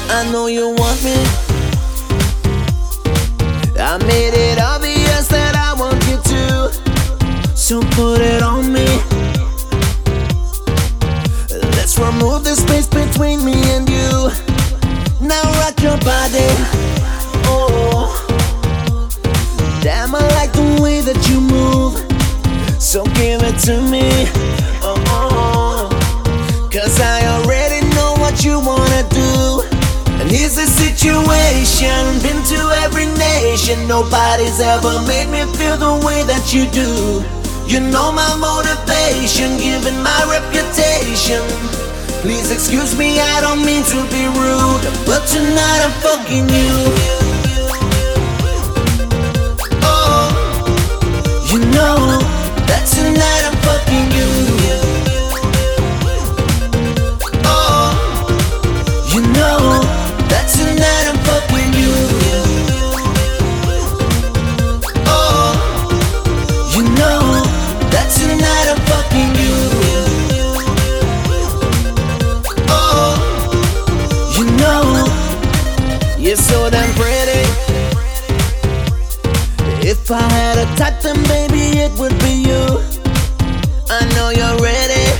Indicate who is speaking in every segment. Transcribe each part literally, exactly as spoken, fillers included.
Speaker 1: I know you want me. I made it obvious that I want you to, so put it on me. Let's remove the space between me and you. Now rock your body. Oh, damn, I like the way that you move, so give it to me. Oh, oh, cause I already know what you wanna do. And here's the situation, been to every nation, nobody's ever made me feel the way that you do. You know my motivation, given my reputation. Please excuse me, I don't mean to be rude, but tonight I'm fucking you. Oh, you know that tonight I'm fucking you. Oh, you know that tonight I'm fucking you. Oh, you know that tonight I'm fucking you. Oh, you know you're so damn pretty. If I had a type, then baby it would be you. I know you're ready.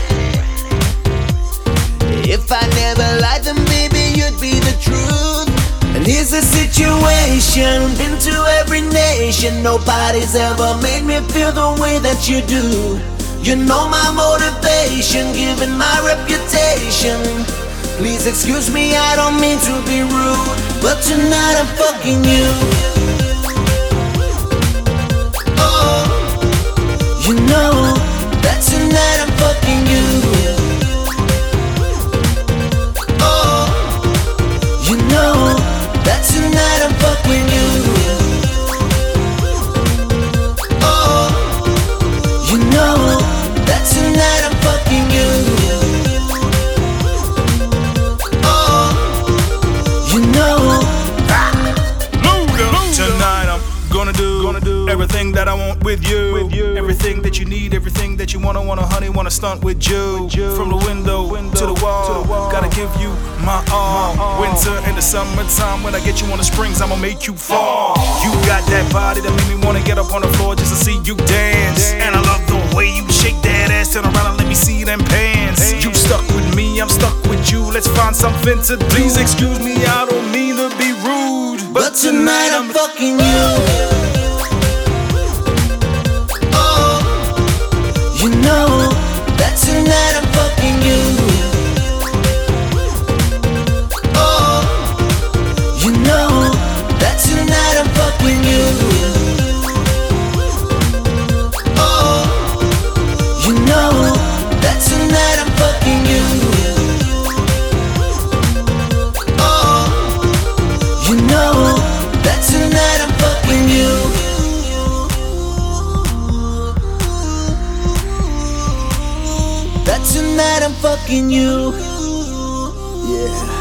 Speaker 1: If I never lied, then baby you'd be the truth. And here's the situation, been to every nation, nobody's ever made me feel the way that you do. You know my motivation, given my reputation. Please excuse me, I don't mean to be rude, but tonight I'm fucking you. Oh, you know that tonight I'm fucking you. Oh, you know that tonight I'm fucking you. Oh, you know that tonight I'm fucking you. Oh, you know.
Speaker 2: Tonight I'm gonna do, gonna do everything that I want with you. with you. Everything that you need, everything that you wanna, wanna, honey, wanna stunt with you. With you. From the window, window to, the wall, to the wall, gotta give you my all. my all. Winter and the summertime, when I get you on the springs, I'ma make you fall. You got that body that make me wanna get up on the floor just to see you dance. And I love the way you shake that ass, turn around and let me see them pants. You stuck with me, I'm stuck with you, let's find something to do. Please excuse me, I don't mean to be rude,
Speaker 1: but tonight I'm fucking you. Oh, you know that tonight I'm fucking you. Oh, you know that tonight I'm fucking you. Oh, you know that tonight I'm fucking you. Oh, you know that tonight I'm fucking you. That tonight I'm fucking you. Yeah.